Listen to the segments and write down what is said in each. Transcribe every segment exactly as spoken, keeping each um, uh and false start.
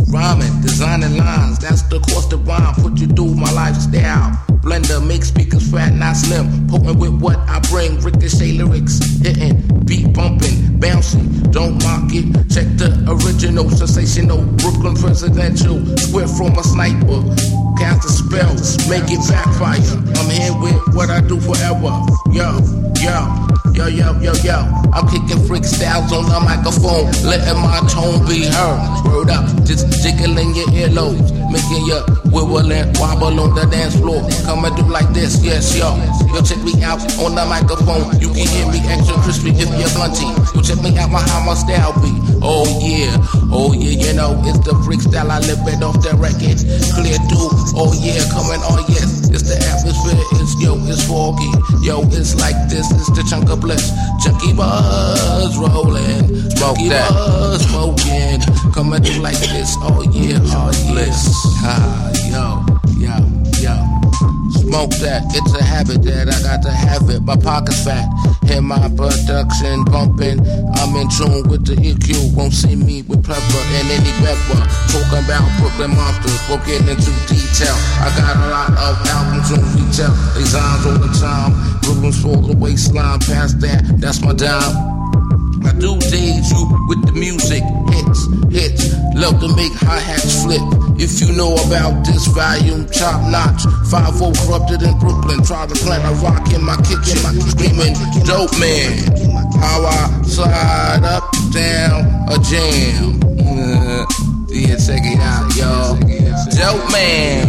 Rhyming, designing lines, that's the course to rhyme. Put you through my lifestyle. Blender, make speakers fat, not slim. Potent with what I bring. Ricochet lyrics, hitting, beat bumping, bouncy. Don't mock it. Check the original, sensational. Brooklyn presidential. Square from a sniper. Cast a spell, make it backfire. I'm here with what I do forever. Yo, yo, yo, yo, yo, yo. I'm kicking freestyles on the microphone, letting my tone be heard. Word up, just jiggling your earlobes, making you wiggle and wobble on the dance floor. Come and do like this, yes, yo. Yo, check me out on the microphone. You can hear me extra crispy if you're blunty. Yo, check me out my how my style be. Oh yeah, oh yeah, you know it's the freestyle. I live it off the record. Clear through. Oh yeah, coming, oh yes, it's the atmosphere, it's yo, it's foggy, yo, it's like this, it's the chunk of bliss, chunky buzz rolling, chunky buzz smoking, coming through like this, oh yeah, oh yes, ha, yo, yo, yo, smoke that, it's a habit that I got to have it, my pocket's fat, hear my production bumping, I'm in tune with the E Q, won't see me with plethora and any pepper, talking about Brooklyn monsters, we'll get into detail, I got a lot of albums on retail, designs all the time, Brooklyn's for the waistline, past that, that's my dime. I do days you with the music, hits, hits, love to make hi-hats flip. If you know about this volume, top notch, five oh corrupted in Brooklyn, try to plant a rock in my kitchen, screaming, dope man, how I slide up, down, a jam. Uh, yeah, check it out, y'all. Dope man.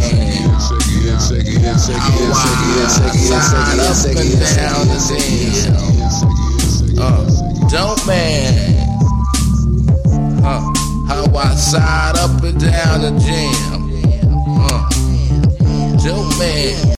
How I slide up and down the jam. Uh, dope man. Uh, how I side up and down the jam. Uh, dope man.